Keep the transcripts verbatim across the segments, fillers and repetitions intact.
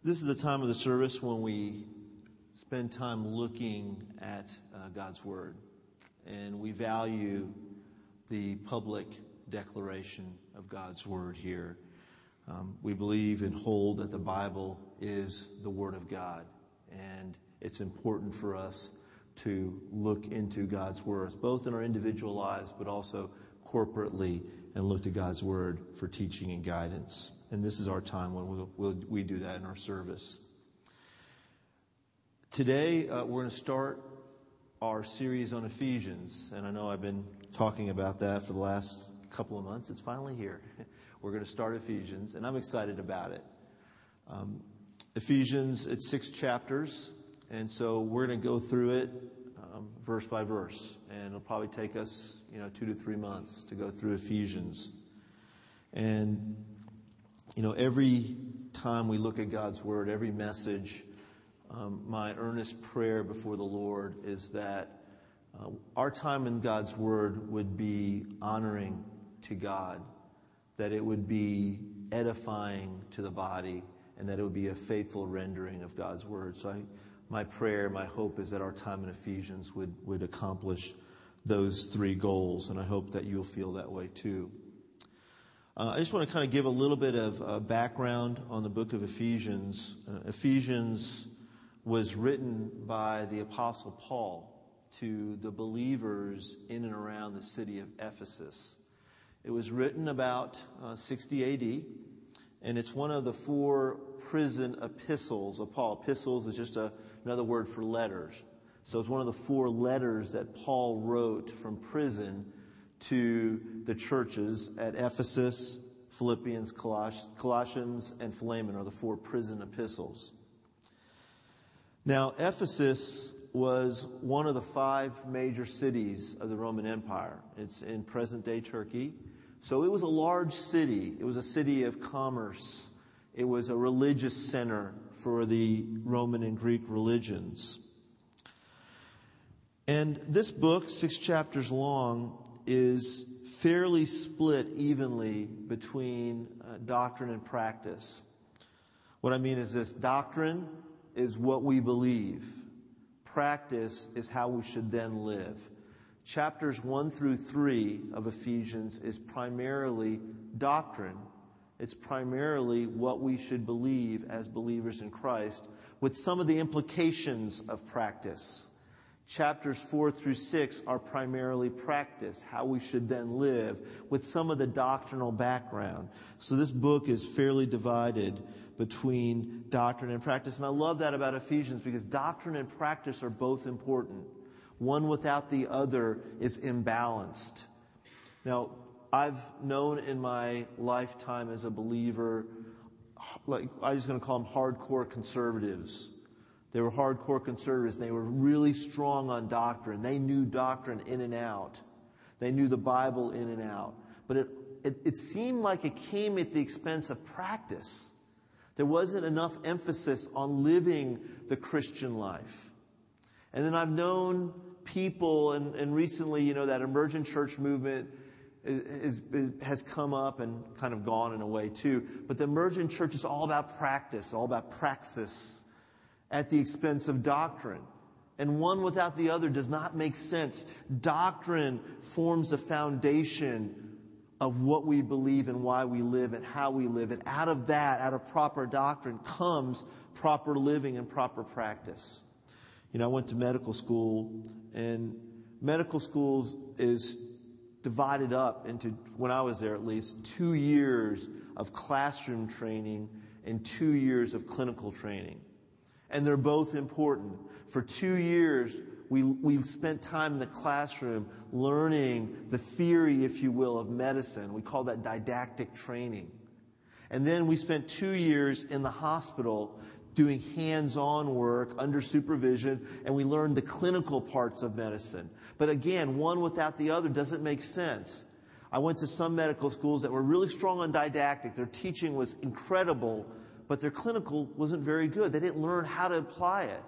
This is the time of the service when we spend time looking at uh, God's Word, and we value the public declaration of God's Word here. Um, we believe and hold that the Bible is the Word of God, and it's important for us to look into God's Word, both in our individual lives, but also corporately, and look to God's Word for teaching and guidance. And this is our time when we'll, we'll, we do that in our service. Today, uh, we're going to start our series on Ephesians. And I know I've been talking about that for the last couple of months. It's finally here. We're going to start Ephesians, and I'm excited about it. Um, Ephesians, it's six chapters, and so we're going to go through it um, verse by verse. And it'll probably take us, you know, two to three months to go through Ephesians. And You know, every time we look at God's Word, every message, um, my earnest prayer before the Lord is that uh, our time in God's Word would be honoring to God, that it would be edifying to the body, and that it would be a faithful rendering of God's Word. So I, my prayer, my hope is that our time in Ephesians would, would accomplish those three goals, and I hope that you'll feel that way too. Uh, I just want to kind of give a little bit of uh, background on the book of Ephesians. Uh, Ephesians was written by the Apostle Paul to the believers in and around the city of Ephesus. It was written about uh, sixty A D, and it's one of the four prison epistles of Paul. Epistles is just a, another word for letters. So it's one of the four letters that Paul wrote from prison to the churches at Ephesus, Philippians, Coloss- Colossians, and Philemon are the four prison epistles. Now, Ephesus was one of the five major cities of the Roman Empire. It's in present-day Turkey. So it was a large city. It was a city of commerce. It was a religious center for the Roman and Greek religions. And this book, six chapters long, is fairly split evenly between uh, doctrine and practice. What I mean is this: doctrine is what we believe. Practice is how we should then live. Chapters one through three of Ephesians is primarily doctrine. It's primarily what we should believe as believers in Christ, with some of the implications of practice. Chapters four through six are primarily practice, how we should then live, with some of the doctrinal background. So this book is fairly divided between doctrine and practice. And I love that about Ephesians, because doctrine and practice are both important. One without the other is imbalanced. Now, I've known in my lifetime as a believer, like I'm just going to call them hardcore conservatives. They were hardcore conservatives. They were really strong on doctrine. They knew doctrine in and out. They knew the Bible in and out. But it, it, it seemed like it came at the expense of practice. There wasn't enough emphasis on living the Christian life. And then I've known people, and, and recently, you know, that emergent church movement is, is, has come up and kind of gone in a way too. But the emergent church is all about practice, all about praxis, at the expense of doctrine. And one without the other does not make sense. Doctrine forms the foundation of what we believe and why we live and how we live. And out of that, out of proper doctrine, comes proper living and proper practice. You know, I went to medical school, and medical schools is divided up into, when I was there at least, two years of classroom training and two years of clinical training. And they're both important. For two years, we we spent time in the classroom learning the theory, if you will, of medicine. We call that didactic training. And then we spent two years in the hospital doing hands-on work under supervision, and we learned the clinical parts of medicine. But again, one without the other doesn't make sense. I went to some medical schools that were really strong on didactic. Their teaching was incredible, but their clinical wasn't very good. They didn't learn how to apply it.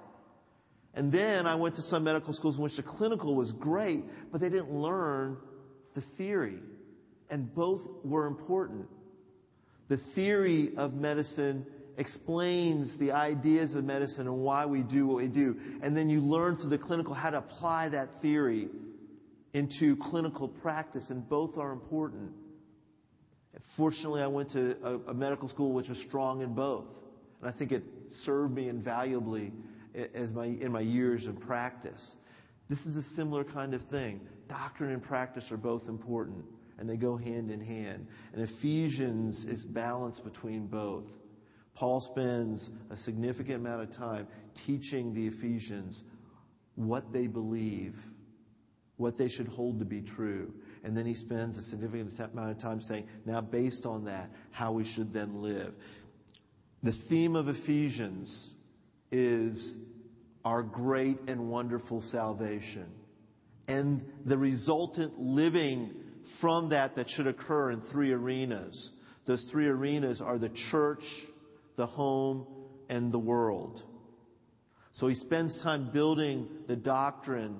And then I went to some medical schools in which the clinical was great, but they didn't learn the theory. And both were important. The theory of medicine explains the ideas of medicine and why we do what we do. And then you learn through the clinical how to apply that theory into clinical practice, and both are important. Fortunately, I went to a, a medical school which was strong in both. And I think it served me invaluably as my, in my years of practice. This is a similar kind of thing. Doctrine and practice are both important, and they go hand in hand. And Ephesians is balanced between both. Paul spends a significant amount of time teaching the Ephesians what they believe, what they should hold to be true. And then he spends a significant amount of time saying, now based on that, how we should then live. The theme of Ephesians is our great and wonderful salvation, and the resultant living from that that should occur in three arenas. Those three arenas are the church, the home, and the world. So he spends time building the doctrine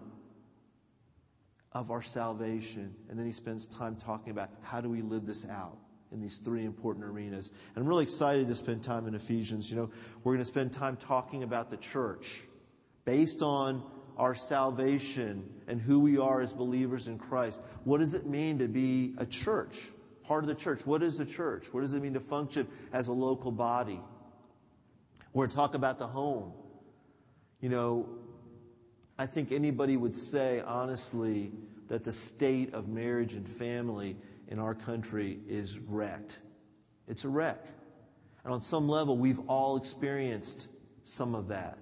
of our salvation, and then he spends time talking about how do we live this out in these three important arenas. And I'm really excited to spend time in Ephesians. You know, we're going to spend time talking about the church based on our salvation and who we are as believers in Christ. What does it mean to be a church, part of the church? What is the church? What does it mean to function as a local body? We're going to talk about the home. You know, I think anybody would say, honestly, that the state of marriage and family in our country is wrecked. It's a wreck. And on some level, we've all experienced some of that.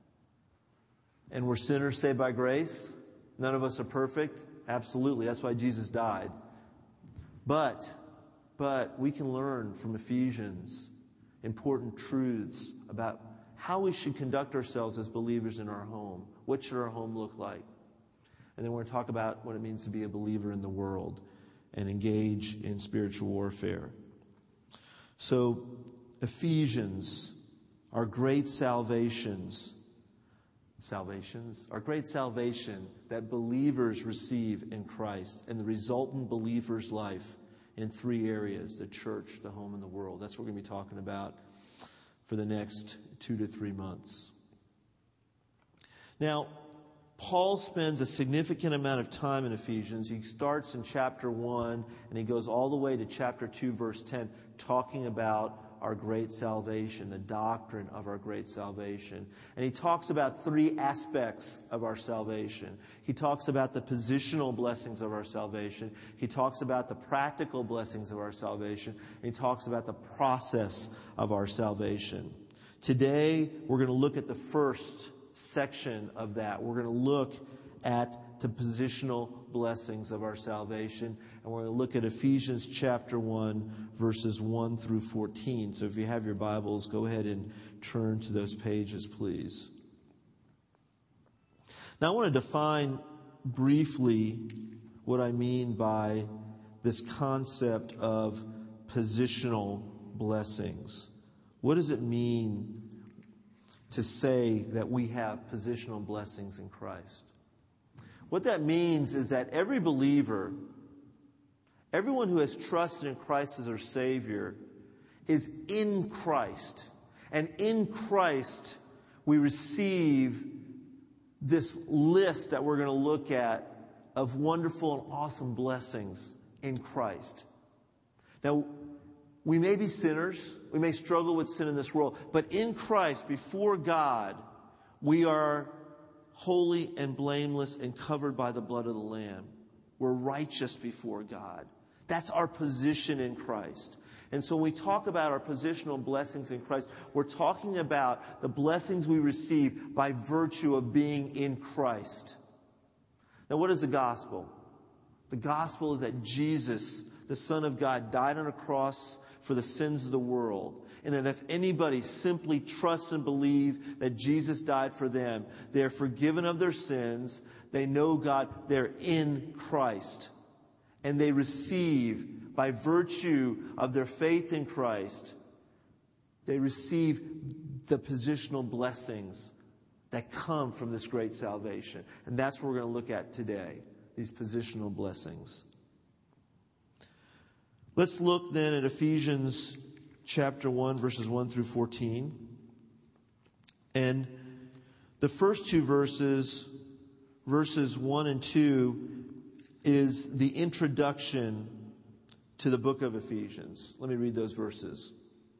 And we're sinners saved by grace. None of us are perfect. Absolutely. That's why Jesus died. But, but we can learn from Ephesians important truths about how we should conduct ourselves as believers in our home. What should our home look like? And then we're going to talk about what it means to be a believer in the world and engage in spiritual warfare. So, Ephesians, our great salvations, salvations, our great salvation that believers receive in Christ and the resultant believer's life in three areas: the church, the home, and the world. That's what we're going to be talking about for the next two to three months. Now, Paul spends a significant amount of time in Ephesians. He starts in chapter one and he goes all the way to chapter two, verse ten, talking about our great salvation, the doctrine of our great salvation. And he talks about three aspects of our salvation. He talks about the positional blessings of our salvation. He talks about the practical blessings of our salvation. And he talks about the process of our salvation. Today, we're going to look at the first section of that. We're going to look at the positional blessings of our salvation. And we're going to look at Ephesians chapter one, verses one through fourteen. So if you have your Bibles, go ahead and turn to those pages, please. Now I want to define briefly what I mean by this concept of positional blessings. What does it mean to say that we have positional blessings in Christ? What that means is that every believer, everyone who has trusted in Christ as their Savior, is in Christ. And in Christ, we receive this list that we're going to look at of wonderful and awesome blessings in Christ. Now, we may be sinners. We may struggle with sin in this world. But in Christ, before God, we are holy and blameless and covered by the blood of the Lamb. We're righteous before God. That's our position in Christ. And so when we talk about our positional blessings in Christ, we're talking about the blessings we receive by virtue of being in Christ. Now, what is the gospel? The gospel is that Jesus, the Son of God, died on a cross for the sins of the world. And that if anybody simply trusts and believes that Jesus died for them, they're forgiven of their sins. They know God. They're in Christ. And they receive, by virtue of their faith in Christ, they receive the positional blessings that come from this great salvation. And that's what we're going to look at today, these positional blessings. Let's look then at Ephesians chapter one, verses one through fourteen. And the first two verses, verses one and two, is the introduction to the book of Ephesians. Let me read those verses.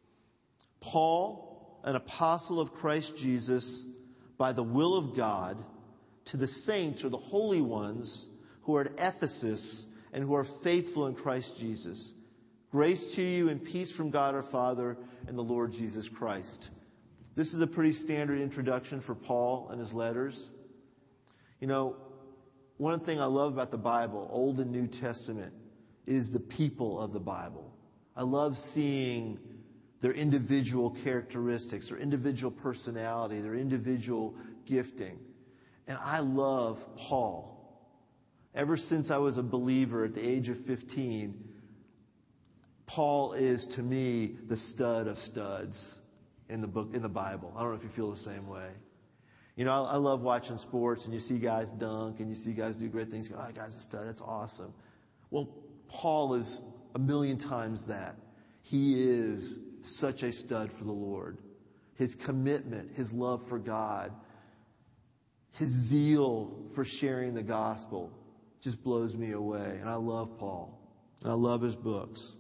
Paul, an apostle of Christ Jesus, by the will of God, to the saints or the holy ones who are at Ephesus and who are faithful in Christ Jesus. Grace to you and peace from God our Father and the Lord Jesus Christ. This is a pretty standard introduction for Paul and his letters. You know, one thing I love about the Bible, Old and New Testament, is the people of the Bible. I love seeing their individual characteristics, their individual personality, their individual gifting. And I love Paul. Ever since I was a believer at the age of fifteen, Paul is, to me, the stud of studs in the book, in the Bible. I don't know if you feel the same way. You know, I, I love watching sports, and you see guys dunk, and you see guys do great things. You go, oh, that guy's a stud. That's awesome. Well, Paul is a million times that. He is such a stud for the Lord. His commitment, his love for God, his zeal for sharing the gospel just blows me away. And I love Paul. And I love his books.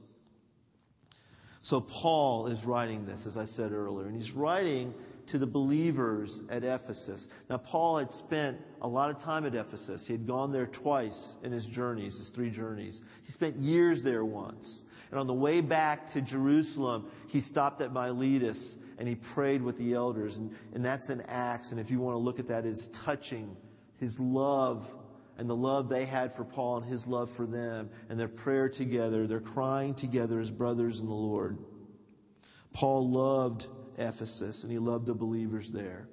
So Paul is writing this, as I said earlier, and he's writing to the believers at Ephesus. Now, Paul had spent a lot of time at Ephesus. He had gone there twice in his journeys, his three journeys. He spent years there once. And on the way back to Jerusalem, he stopped at Miletus and he prayed with the elders. And, and that's in Acts. And if you want to look at that, it's touching his love and the love they had for Paul and his love for them, and their prayer together, their crying together as brothers in the Lord. Paul loved Ephesus, and he loved the believers there.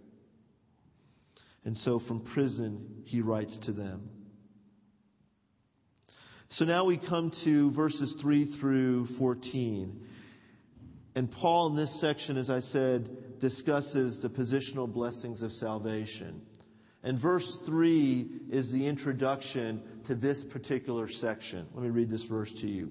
And so from prison, he writes to them. So now we come to verses three through fourteen. And Paul in this section, as I said, discusses the positional blessings of salvation. And verse three is the introduction to this particular section. Let me read this verse to you.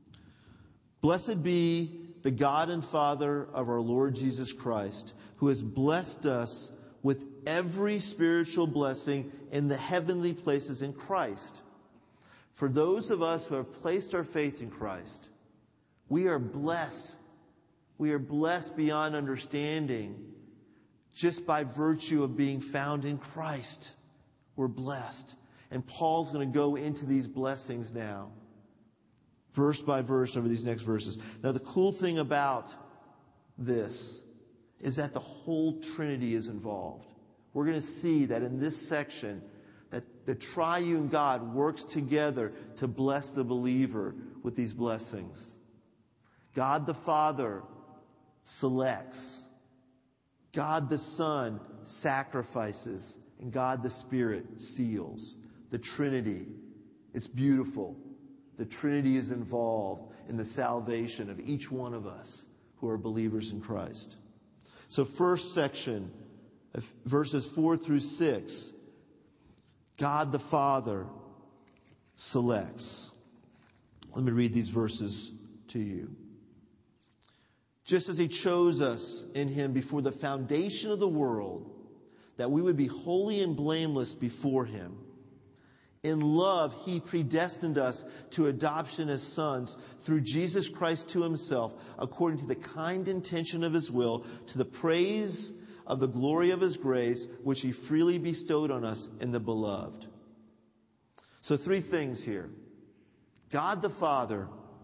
Blessed be the God and Father of our Lord Jesus Christ, who has blessed us with every spiritual blessing in the heavenly places in Christ. For those of us who have placed our faith in Christ, we are blessed. We are blessed beyond understanding. Just by virtue of being found in Christ, we're blessed. And Paul's going to go into these blessings now, verse by verse over these next verses. Now, the cool thing about this is that the whole Trinity is involved. We're going to see that in this section, that the triune God works together to bless the believer with these blessings. God the Father selects. God the Son sacrifices, and God the Spirit seals. The Trinity, it's beautiful. The Trinity is involved in the salvation of each one of us who are believers in Christ. So first section, verses four through six, God the Father selects. Let me read these verses to you. Just as he chose us in him before the foundation of the world, that we would be holy and blameless before him. In love, he predestined us to adoption as sons through Jesus Christ to himself, according to the kind intention of his will, to the praise of the glory of his grace, which he freely bestowed on us in the beloved. So three things here. God the Father,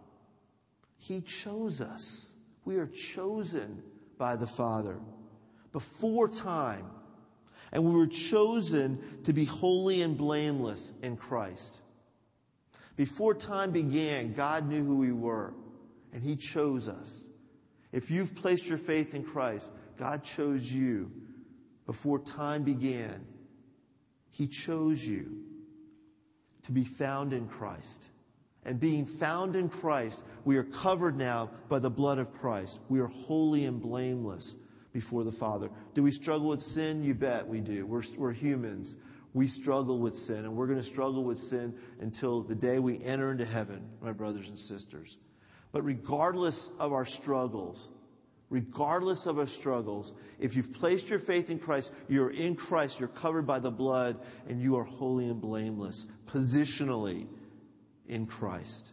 he chose us. We are chosen by the Father before time. And we were chosen to be holy and blameless in Christ. Before time began, God knew who we were, and he chose us. If you've placed your faith in Christ, God chose you before time began. He chose you to be found in Christ. And being found in Christ, we are covered now by the blood of Christ. We are holy and blameless before the Father. Do we struggle with sin? You bet we do. We're, we're humans. We struggle with sin, and we're going to struggle with sin until the day we enter into heaven, my brothers and sisters. But regardless of our struggles, regardless of our struggles, if you've placed your faith in Christ, you're in Christ, you're covered by the blood, and you are holy and blameless, positionally in Christ.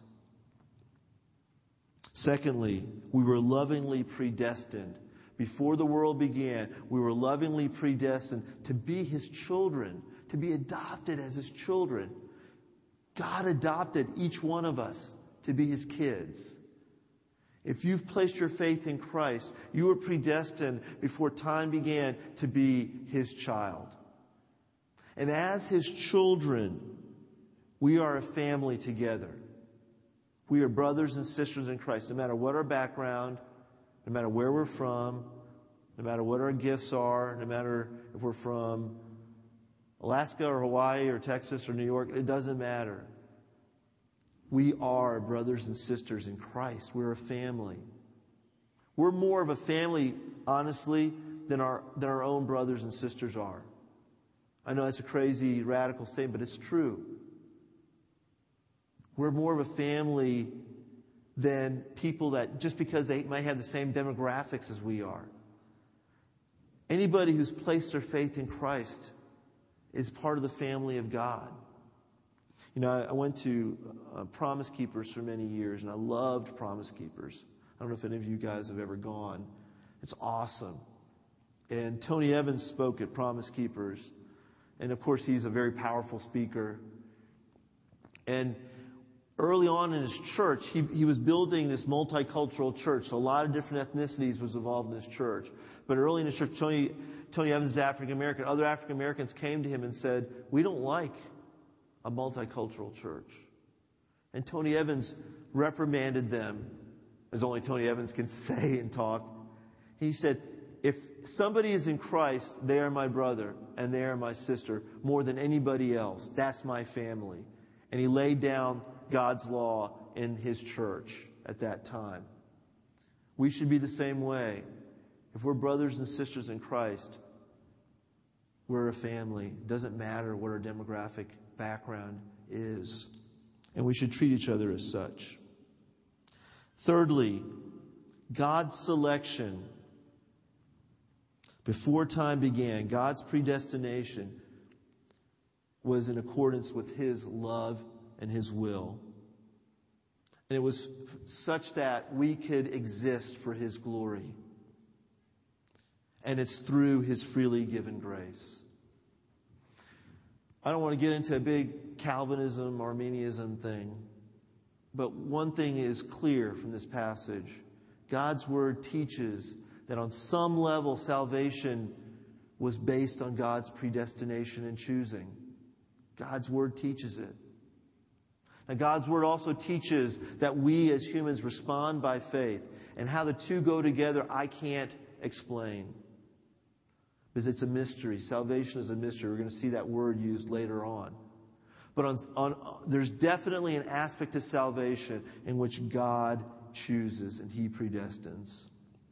Secondly, we were lovingly predestined. Before the world began, we were lovingly predestined to be His children, to be adopted as His children. God adopted each one of us to be His kids. If you've placed your faith in Christ, you were predestined before time began to be His child. And as His children, we are a family together. We are brothers and sisters in Christ, no matter what our background, no matter where we're from, no matter what our gifts are, no matter if we're from Alaska or Hawaii or Texas or New York, it doesn't matter. We are brothers and sisters in Christ. We're a family. We're more of a family, honestly, than our, than our own brothers and sisters are. I know it's a crazy, radical statement, but it's true. We're more of a family than people that, just because they might have the same demographics as we are. Anybody who's placed their faith in Christ is part of the family of God. You know, I went to uh, Promise Keepers for many years, and I loved Promise Keepers. I don't know if any of you guys have ever gone. It's awesome. And Tony Evans spoke at Promise Keepers. And, of course, he's a very powerful speaker. And early on in his church, he, he was building this multicultural church. So a lot of different ethnicities was involved in his church. But early in his church, Tony, Tony Evans is African American. Other African Americans came to him and said, we don't like a multicultural church. And Tony Evans reprimanded them, as only Tony Evans can say and talk. He said, if somebody is in Christ, they are my brother and they are my sister more than anybody else. That's my family. And he laid down God's law in his church at that time. We should be the same way. If we're brothers and sisters in Christ, we're a family. It doesn't matter what our demographic background is. And we should treat each other as such. Thirdly, God's selection. Before time began, God's predestination was in accordance with His love and His will. And it was such that we could exist for His glory. And it's through His freely given grace. I don't want to get into a big Calvinism, Arminianism thing. But one thing is clear from this passage. God's Word teaches that on some level salvation was based on God's predestination and choosing. God's Word teaches it. Now, God's Word also teaches that we as humans respond by faith. And how the two go together, I can't explain. Because it's a mystery. Salvation is a mystery. We're going to see that word used later on. But on, on, there's definitely an aspect to salvation in which God chooses and He predestines.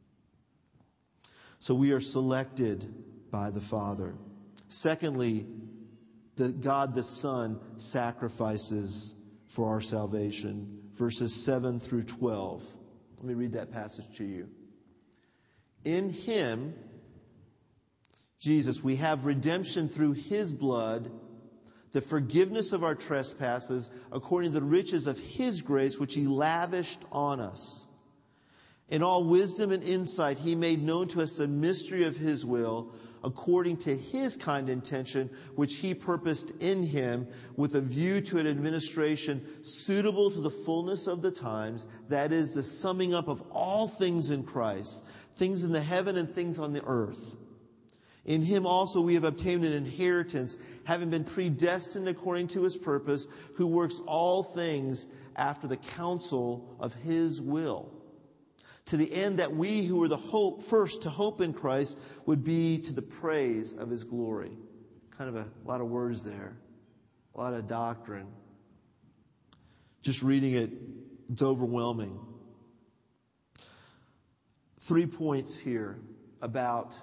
So we are selected by the Father. Secondly, the God the Son sacrifices for our salvation. Verses seven through twelve. Let me read that passage to you. In Him, Jesus, we have redemption through His blood, the forgiveness of our trespasses, according to the riches of His grace, which He lavished on us. In all wisdom and insight, He made known to us the mystery of His will, according to His kind intention, which He purposed in Him, with a view to an administration suitable to the fullness of the times, that is, the summing up of all things in Christ, things in the heaven and things on the earth. In Him also we have obtained an inheritance, having been predestined according to His purpose, who works all things after the counsel of His will, to the end that we who were the hope first to hope in Christ would be to the praise of His glory. Kind of a lot of words there, a lot of doctrine. Just reading it, it's overwhelming. Three points here about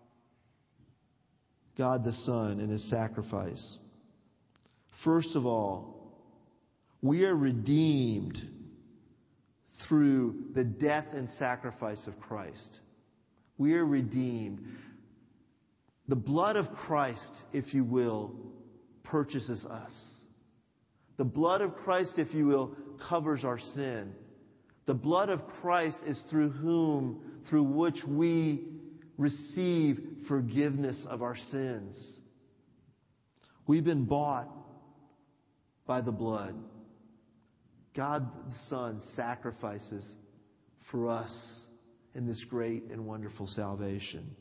God the Son and His sacrifice. First of all, we are redeemed through the death and sacrifice of Christ. We are redeemed. The blood of Christ, if you will, purchases us. The blood of Christ, if you will, covers our sin. The blood of Christ is through whom, through which we receive forgiveness of our sins. We've been bought by the blood. God the Son sacrifices for us in this great and wonderful salvation.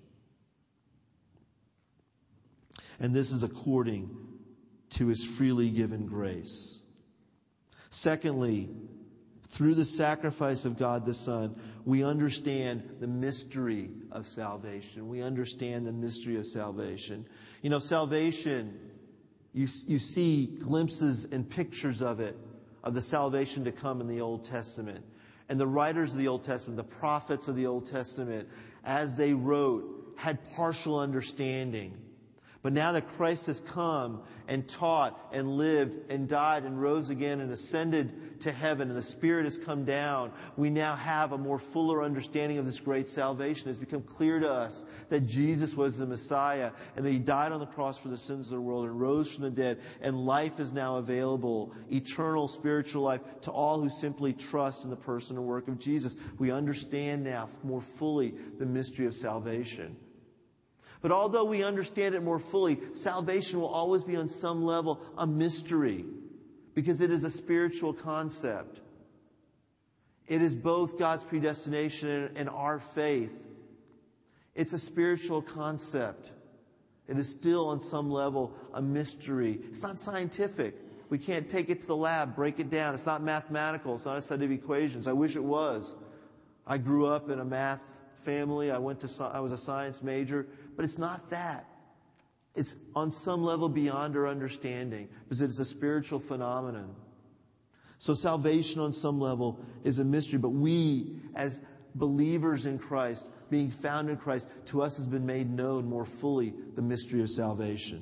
And this is according to His freely given grace. Secondly, through the sacrifice of God the Son, we understand the mystery of salvation. We understand the mystery of salvation. You know, salvation, you, you see glimpses and pictures of it, of the salvation to come in the Old Testament. And the writers of the Old Testament, the prophets of the Old Testament, as they wrote, had partial understanding. But now that Christ has come and taught and lived and died and rose again and ascended to heaven and the Spirit has come down, we now have a more fuller understanding of this great salvation. It's become clear to us that Jesus was the Messiah and that He died on the cross for the sins of the world and rose from the dead, and life is now available, eternal spiritual life, to all who simply trust in the person and work of Jesus. We understand now more fully the mystery of salvation. But although we understand it more fully, salvation will always be on some level a mystery, because it is a spiritual concept. It is both God's predestination and our faith. It's a spiritual concept. It is still on some level a mystery. It's not scientific. We can't take it to the lab, break it down. It's not mathematical. It's not a set of equations. I wish it was. I grew up in a math family. I went to I was a science major. But it's not that. It's on some level beyond our understanding, because it's a spiritual phenomenon. So salvation on some level is a mystery, but we, as believers in Christ, being found in Christ, to us has been made known more fully the mystery of salvation.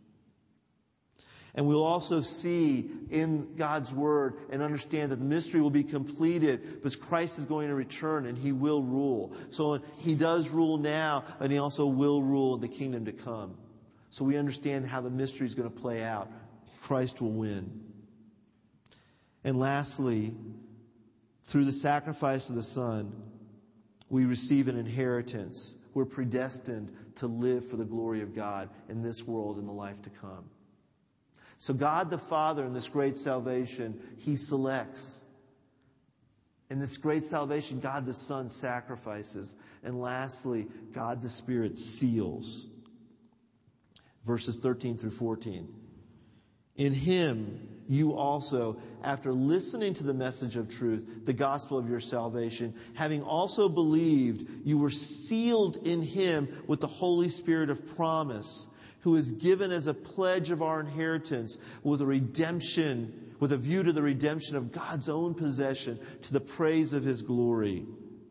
And we'll also see in God's Word and understand that the mystery will be completed because Christ is going to return and He will rule. So He does rule now, and He also will rule in the kingdom to come. So we understand how the mystery is going to play out. Christ will win. And lastly, through the sacrifice of the Son, we receive an inheritance. We're predestined to live for the glory of God in this world and the life to come. So God the Father, in this great salvation, He selects. In this great salvation, God the Son sacrifices. And lastly, God the Spirit seals. Verses thirteen through fourteen. In Him, you also, after listening to the message of truth, the gospel of your salvation, having also believed, you were sealed in Him with the Holy Spirit of promise, who is given as a pledge of our inheritance with a redemption, with a view to the redemption of God's own possession, to the praise of His glory.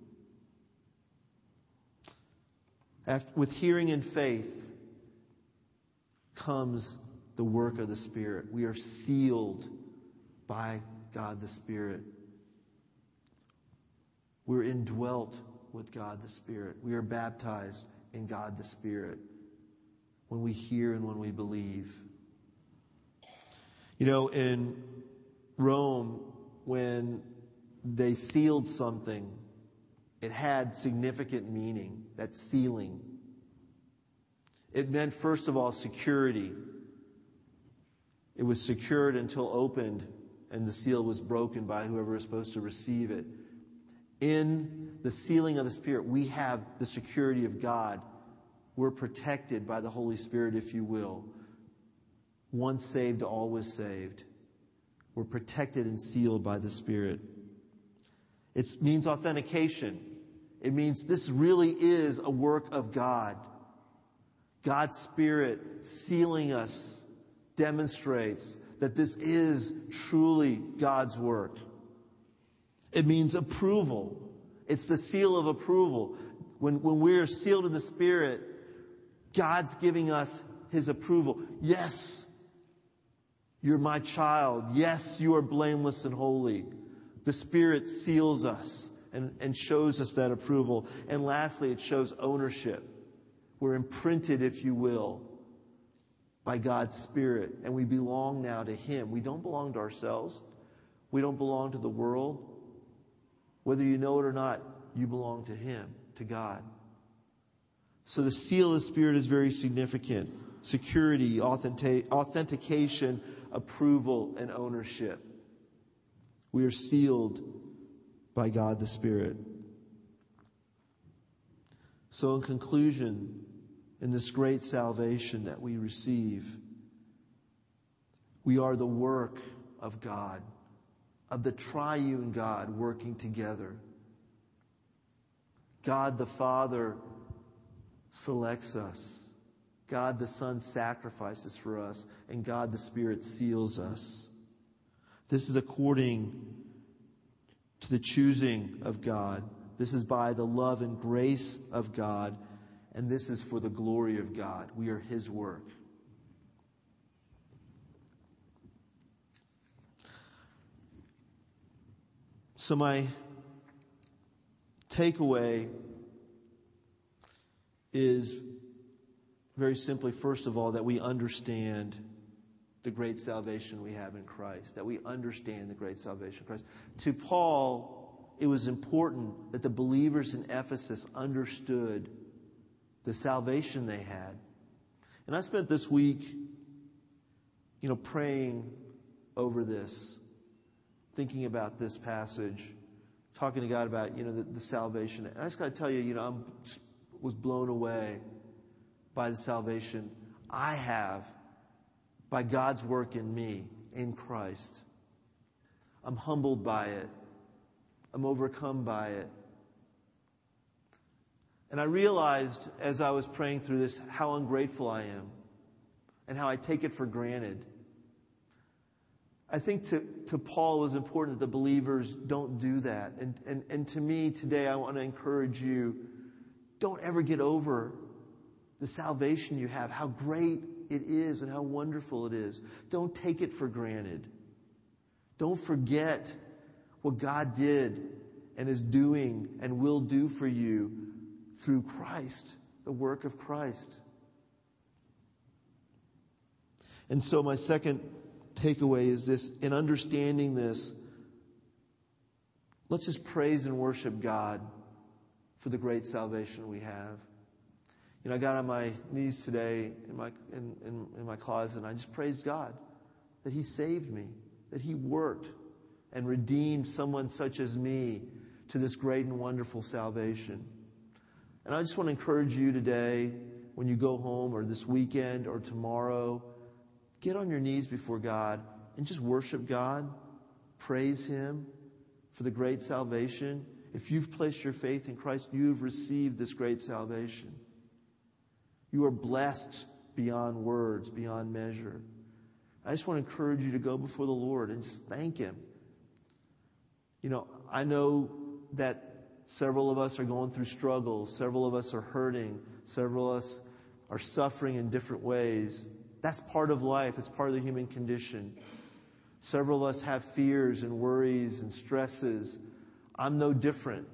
After, with hearing and faith comes the work of the Spirit. We are sealed by God the Spirit. We're indwelt with God the Spirit. We are baptized in God the Spirit when we hear and when we believe. You know, in Rome, when they sealed something, it had significant meaning, that sealing. It meant, first of all, security. It was secured until opened, and the seal was broken by whoever was supposed to receive it. In the sealing of the Spirit, we have the security of God. We're protected by the Holy Spirit, if you will. Once saved, always saved. We're protected and sealed by the Spirit. It means authentication. It means this really is a work of God. God's Spirit sealing us demonstrates that this is truly God's work. It means approval. It's the seal of approval. When, when we're sealed in the Spirit, God's giving us His approval. Yes, you're my child. Yes, you are blameless and holy. The Spirit seals us and, and shows us that approval. And lastly, it shows ownership. We're imprinted, if you will, by God's Spirit, and we belong now to Him. We don't belong to ourselves. We don't belong to the world. Whether you know it or not, you belong to Him, to God. So the seal of the Spirit is very significant. Security, authentic, authentication, approval, and ownership. We are sealed by God the Spirit. So in conclusion, in this great salvation that we receive, we are the work of God, of the triune God working together. God the Father selects us. God the Son sacrifices for us. And God the Spirit seals us. This is according to the choosing of God. This is by the love and grace of God. And this is for the glory of God. We are His work. So my takeaway is very simply, first of all, that we understand the great salvation we have in Christ. That we understand the great salvation in Christ. To Paul, it was important that the believers in Ephesus understood the salvation they had. And I spent this week, you know, praying over this, thinking about this passage, talking to God about, you know, the, the salvation. And I just got to tell you, you know, I was blown away by the salvation I have by God's work in me, in Christ. I'm humbled by it. I'm overcome by it. And I realized as I was praying through this how ungrateful I am and how I take it for granted. I think to, to Paul it was important that the believers don't do that. And, and, and to me today, I want to encourage you, don't ever get over the salvation you have, how great it is and how wonderful it is. Don't take it for granted. Don't forget what God did and is doing and will do for you through Christ, the work of Christ. And so my second takeaway is this: in understanding this, let's just praise and worship God for the great salvation we have. You know, I got on my knees today in my in, in, in my closet, and I just praised God that He saved me, that He worked and redeemed someone such as me to this great and wonderful salvation. And I just want to encourage you today, when you go home or this weekend or tomorrow, get on your knees before God and just worship God. Praise Him for the great salvation. If you've placed your faith in Christ, you've received this great salvation. You are blessed beyond words, beyond measure. I just want to encourage you to go before the Lord and just thank Him. You know, I know that several of us are going through struggles. Several of us are hurting. Several of us are suffering in different ways. That's part of life. It's part of the human condition. Several of us have fears and worries and stresses. I'm no different.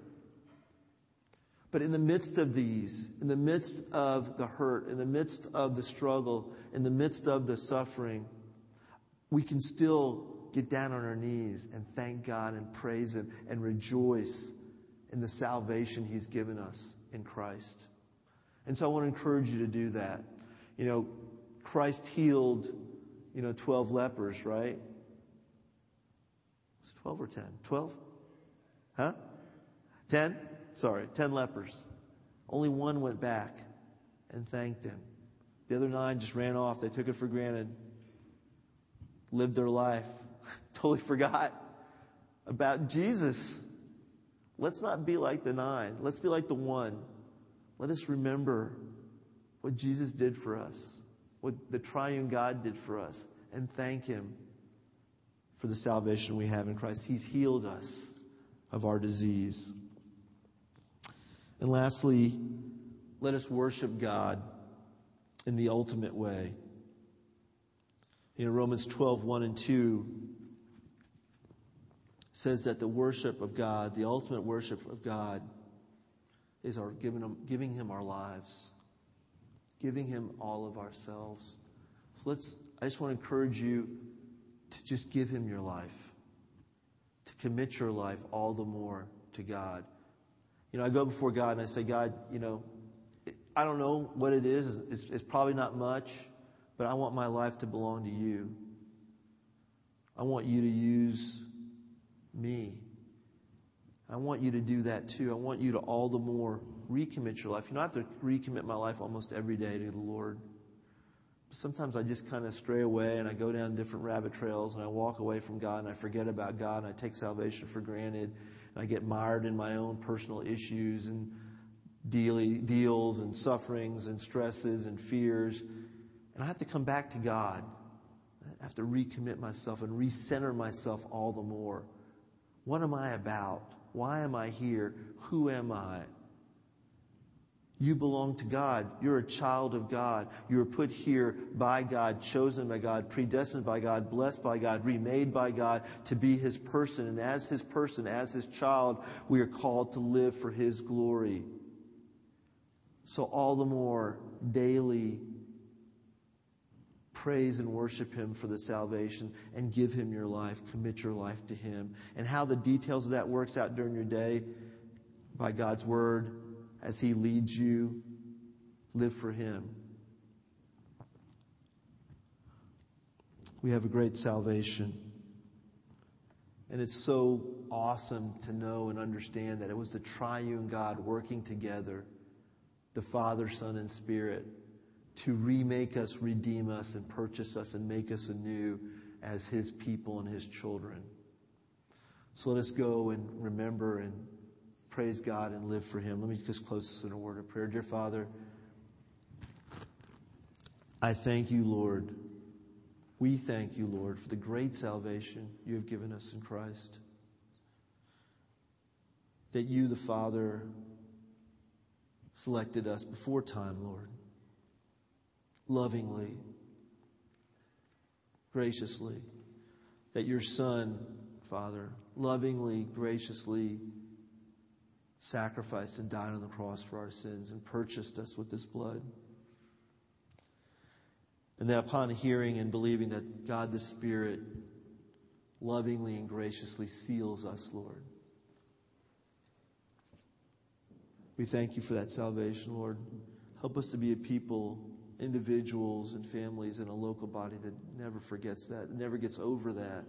But in the midst of these, in the midst of the hurt, in the midst of the struggle, in the midst of the suffering, we can still get down on our knees and thank God and praise Him and rejoice in the salvation He's given us in Christ. And so I want to encourage you to do that. You know, Christ healed, you know, twelve lepers, right? Was it twelve or ten? twelve? Huh? ten? Sorry, ten lepers. Only one went back and thanked Him. The other nine just ran off. They took it for granted. Lived their life. Totally forgot about Jesus. Let's not be like the nine. Let's be like the one. Let us remember what Jesus did for us, what the triune God did for us, and thank Him for the salvation we have in Christ. He's healed us of our disease. And lastly, let us worship God in the ultimate way. You know, Romans twelve, one and two says that the worship of God, the ultimate worship of God, is our giving him, giving him our lives, giving him all of ourselves. So let's, I just want to encourage you to just give him your life, to commit your life all the more to God. You know, I go before God and I say, God, you know, I don't know what it is. It's, it's probably not much, but I want my life to belong to you. I want you to use me. I want you to do that too. I want you to all the more recommit your life. You know, I have to recommit my life almost every day to the Lord. Sometimes I just kind of stray away and I go down different rabbit trails and I walk away from God and I forget about God and I take salvation for granted and I get mired in my own personal issues and deal- deals and sufferings and stresses and fears. And I have to come back to God. I have to recommit myself and recenter myself all the more. What am I about? Why am I here? Who am I? You belong to God. You're a child of God. You were put here by God, chosen by God, predestined by God, blessed by God, remade by God to be his person. And as his person, as his child, we are called to live for his glory. So all the more daily praise and worship him for the salvation and give him your life. Commit your life to him. And how the details of that works out during your day, by God's word, as he leads you, live for him. We have a great salvation. And it's so awesome to know and understand that it was the triune God working together, the Father, Son, and Spirit, to remake us, redeem us, and purchase us and make us anew as his people and his children. So let us go and remember and praise God and live for him. Let me just close this in a word of prayer. Dear Father, I thank you, Lord. We thank you, Lord, for the great salvation you have given us in Christ. That you, the Father, selected us before time, Lord. Lovingly, graciously. That your Son, Father, lovingly, graciously sacrificed and died on the cross for our sins and purchased us with his blood. And that upon hearing and believing that God the Spirit lovingly and graciously seals us, Lord. We thank you for that salvation, Lord. Help us to be a people, individuals and families in a local body that never forgets that, never gets over that.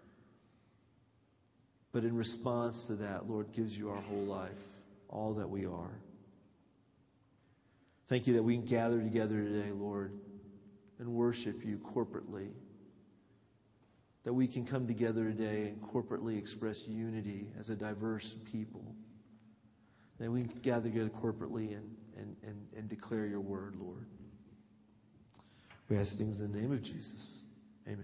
But in response to that, Lord, gives you our whole life, all that we are. Thank you that we can gather together today, Lord, and worship you corporately. That we can come together today and corporately express unity as a diverse people. That we can gather together corporately and, and, and, and declare your word, Lord. We ask things in the name of Jesus.